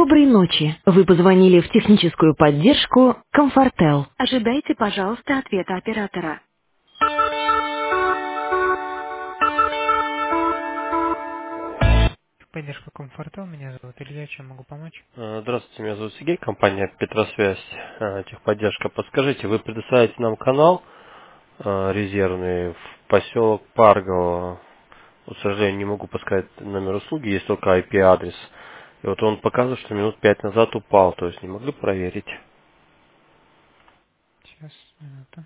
Доброй ночи. Вы позвонили в техническую поддержку Комфортел. Ожидайте, пожалуйста, ответа оператора. Поддержка комфорта. Меня зовут Илья. Чем могу помочь? Здравствуйте, меня зовут Сергей, компания Петросвязь, техподдержка. Подскажите, вы предоставляете нам канал резервный в поселок Паргово. Вот, к сожалению, не могу подсказать номер услуги, есть только IP-адрес. И вот он показывает, что минут 5 назад упал, то есть не могли проверить. Сейчас, минуту.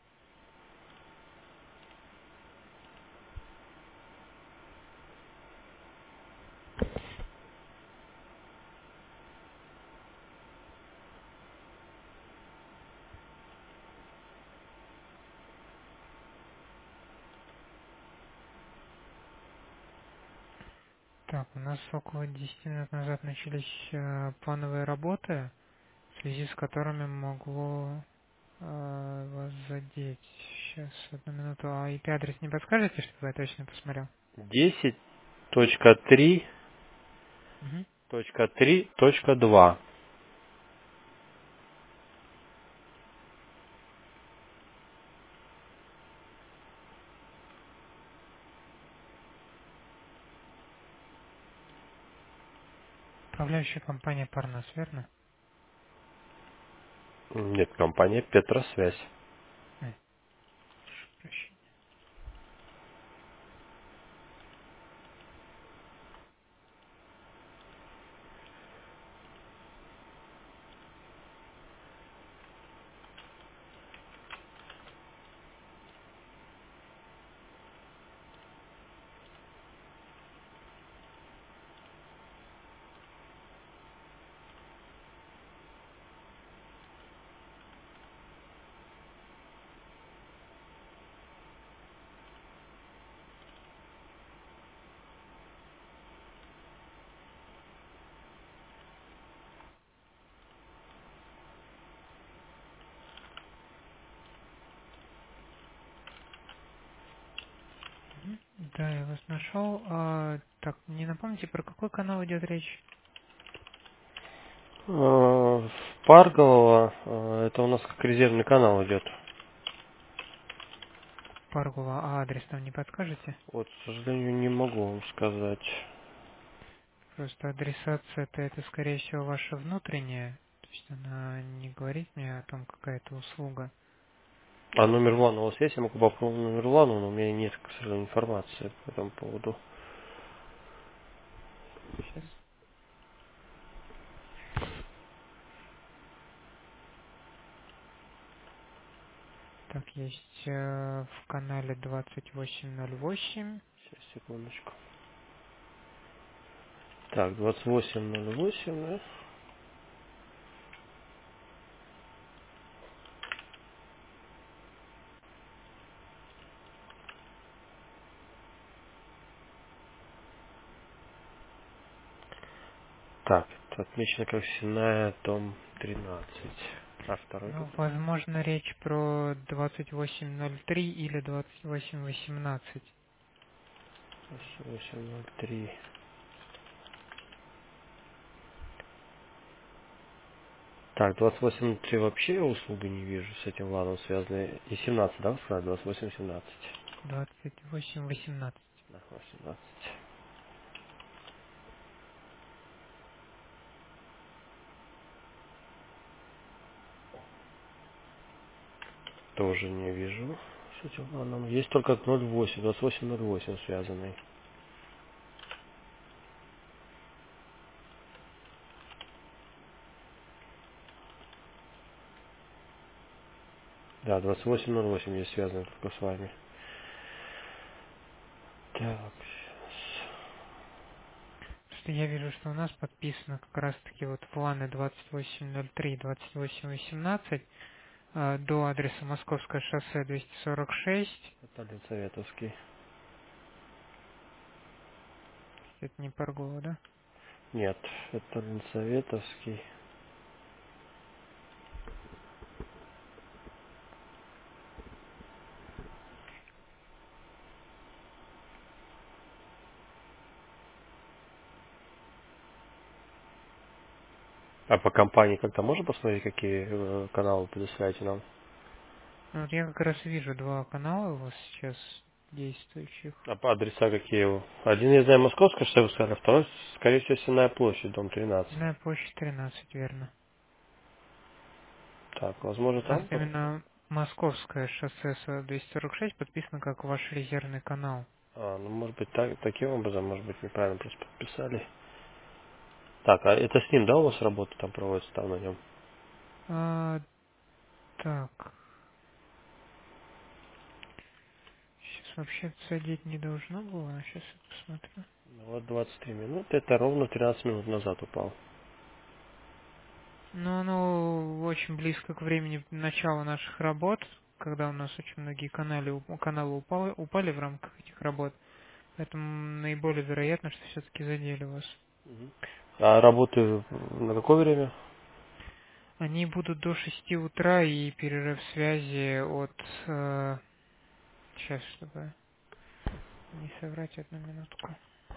Так, у нас около 10 минут назад начались плановые работы, в связи с которыми могло вас задеть. Сейчас, одну минуту. А IP-адрес не подскажете, чтобы я точно посмотрел? 10.3.3.2. Угу. Управляющая компания Парнас, верно? Нет, компания Петросвязь. Ой, прошу прощения. Мгм. Да, я вас нашел. Так, не напомните, про какой канал идет речь? В Паргово, это у нас как резервный канал идет. Паргула, а адрес там не подскажете? Вот, к сожалению, не могу вам сказать. Просто адресация-то это, скорее всего, ваша внутренняя. То есть она не говорит мне о том, какая это услуга. А номер ван у вас есть? Я могу попробовать номер вана, но у меня нет, к сожалению, информации по этому поводу. Сейчас. Так, есть в канале 2808. Сейчас, секундочку. Так, 2808, да? Так, это отмечено как Синая, дом 13. А второй Ну, какой? возможно, речь про 2803 или 2818. 803. Так, 2803 вообще я услуги не вижу с этим ваном связанные. И 17, да, вы сказали? 2817. 2818. Да, 18. Тоже не вижу с этим ваном. Есть только 08, 2808 связанный. Да, 2808 есть связано только с вами. Так, сейчас. Просто я вижу, что у нас подписано как раз-таки вот планы 2803, 2818 до адреса Московское шоссе 246. Это Ленсоветовский. Это не Паргова, да? Нет, это Ленсоветовский. А по компании как-то можно посмотреть, какие каналы предоставляете нам? Ну, вот я как раз вижу два канала у вас сейчас действующих. А по адреса какие? Один, я знаю, Московская, что вы сказали, а второй, скорее всего, Сенная площадь, дом 13. На площадь 13, верно. Так, возможно, У нас там будет? именно Московское шоссе 246 подписано как ваш резервный канал. Ну, может быть, таким образом, может быть, неправильно просто подписали. Так, а это с ним, да, у вас работа там проводится там на нем? А, так, сейчас вообще садить не должно было, а сейчас я посмотрю. Ну, вот 23 минуты, это ровно 13 минут назад упал. Но оно очень близко к времени начала наших работ, когда у нас очень многие каналы упали в рамках этих работ. Поэтому наиболее вероятно, что все-таки задели вас. Мгм. А работы на какое время? Они будут до 6 утра и перерыв связи от... сейчас, чтобы не соврать, одну минутку.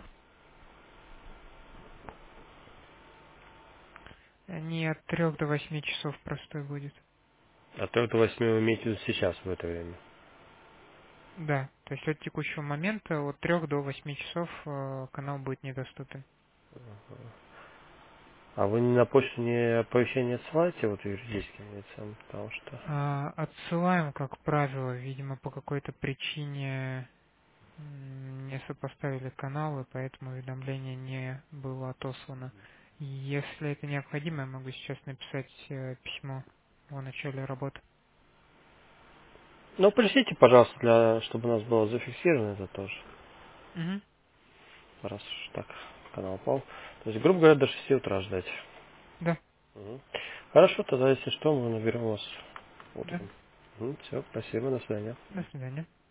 Они от 3 до 8 часов простой будет. От 3 до 8 вы имеете в виду сейчас в это время? Да, то есть от текущего момента от 3 до 8 часов канал будет недоступен. А вы на почту не оповещение отсылаете вот юридическим лицам, потому что... Отсылаем, как правило, видимо, по какой-то причине не сопоставили каналы, поэтому уведомление не было отослано. Если это необходимо, я могу сейчас написать письмо о начале работы. Ну, пришлите, пожалуйста, чтобы у нас было зафиксировано это тоже, Мгм. раз уж так канал упал. То есть, грубо говоря, до 6 утра ждать. Да, Мгм. Хорошо, тогда, если что, мы наберем вас да. утром. Все, спасибо, до свидания. До свидания.